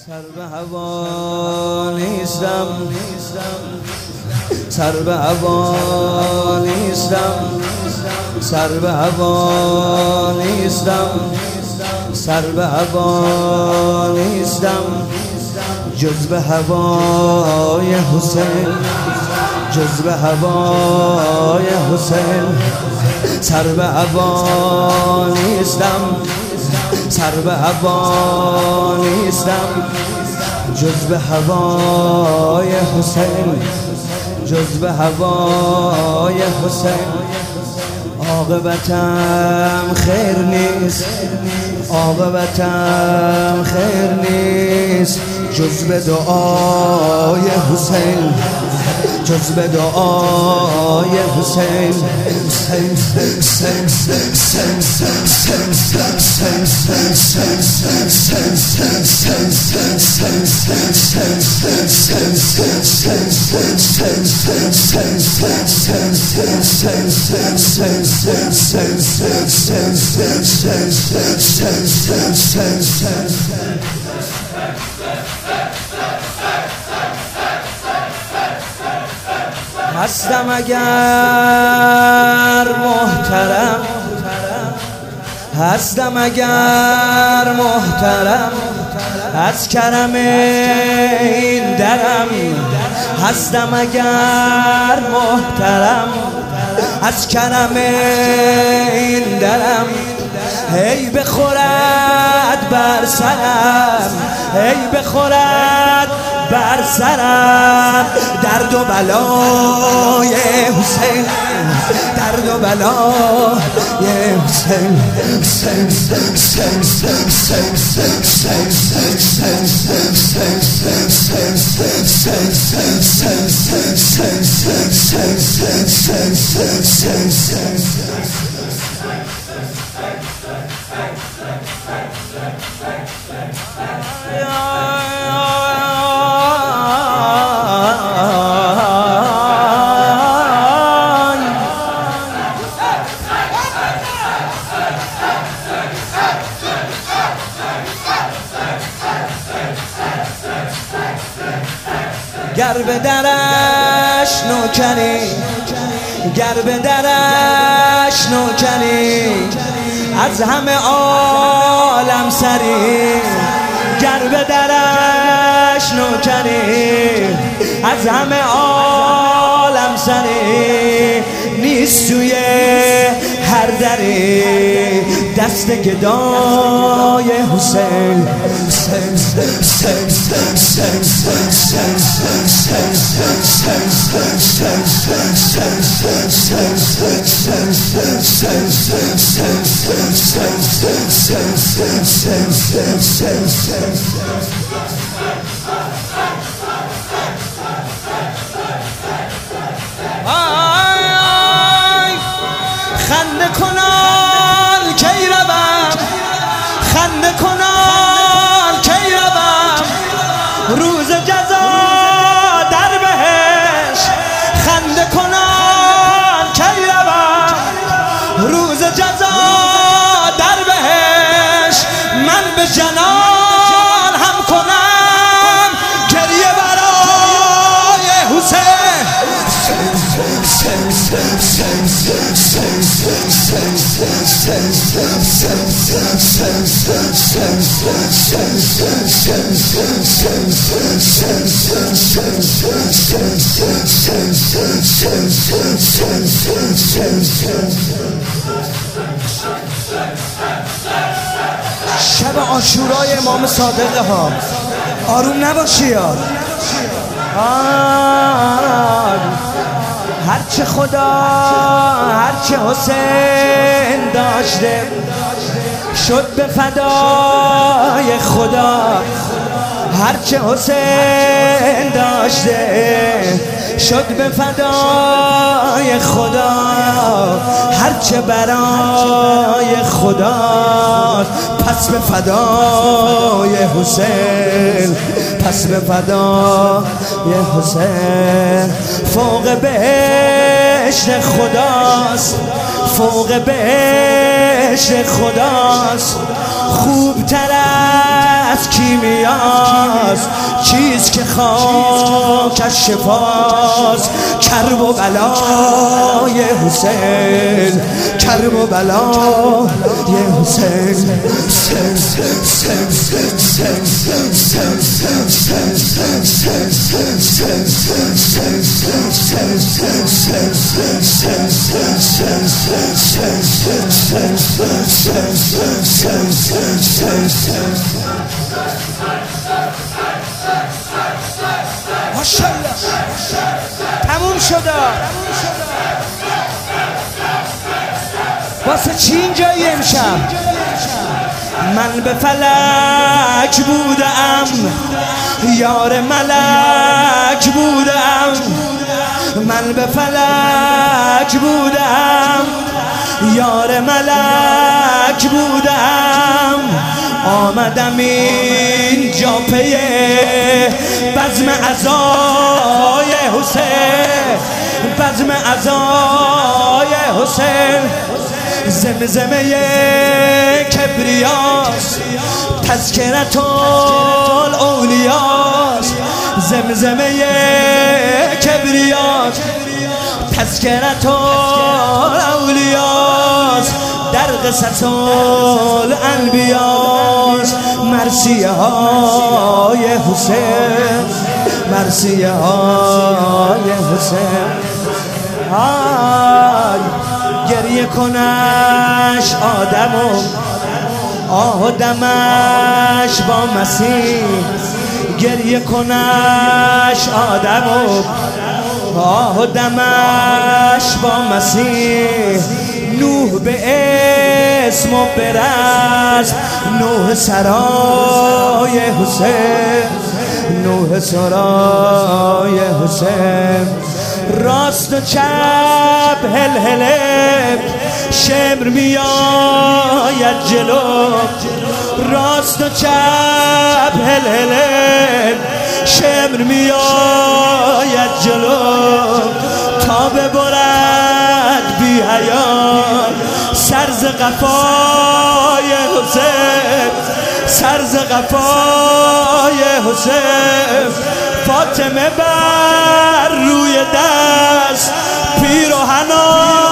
سر به هوا نیستم، سر به هوا نیستم، سر به هوا نیستم، سر به هوا نیستم، جز به هوای حسین، جز به هوای حسین. سر به هوا نیستم، سر به هوا نیستم، جز به هوای حسین، جز به هوای حسین. عاقبتم خیر نیست، عاقبتم خیر نیست، جز به دعای حسین، جز به دعای حسین. هستم اگر محترم، هستم اگر محترم، از کرم این درم. هستم اگر محترم، از کرم این درم. هی بخورد بر سرم، هی بخورد بر سرم، درد و بلای حسین، درد و بلای حسین. گر به درش نوکری، گر به درش نوکری، از همه عالم سری. گر به درش نوکری، از همه عالم سری. نیست توی هر دری دست گدای حسین. خنده کنان کی روم، خنده کنان کی روم، روز جزا در بهشت. خنده کنان کی روم، روز جزا در بهشت. من به جنان هم کنم گریه برای حسین. شب عاشورای امام صادق ها، آروم نباشی ها. هرچه خدا، هرچه حسین داشته شد به فدای خدا. هرچه حسین داشته شد به فدای خدا. هرچه برای خدا پس به فدای حسین، پس به فدای حسین. فوق بهشت خداست، فوق بهشت خداست. خوب تر از کی کیمیاست، چیز که خاکش شفاست. کرب و بلای حسین، کرب و بلای حسین. ماشاءالله تموم شده. واسه چی اینجایی امشب؟ من به فلک بودم، یار ملک بودم. من به فلک بودم، یار ملک بودم. آمدم اینجا پی بزم عزای حسین، بزم عزای حسین. زمزمه کبریاست، تذکرة الاولیاست. زمزمه کبریاست، تذکرة الاولیاست. در قصص الانبیاست. مرثیه های حسین، مرثیه های حسین. گریه کنش آدمو، آدمش با مسیح. گریه کنش آدمو، آدمش با مسیح. نوح به اسم و برست، نوح سرای حسین، نوح سرای حسین. راست و چپ هل هله، شمر میآید جلو. راست و چپ هل هله، شمر میآید جلو. تا ببرد بی حیا سر ز قفای حسین، سر ز قفای حسین. فاطمه بر روی دست پیراهنان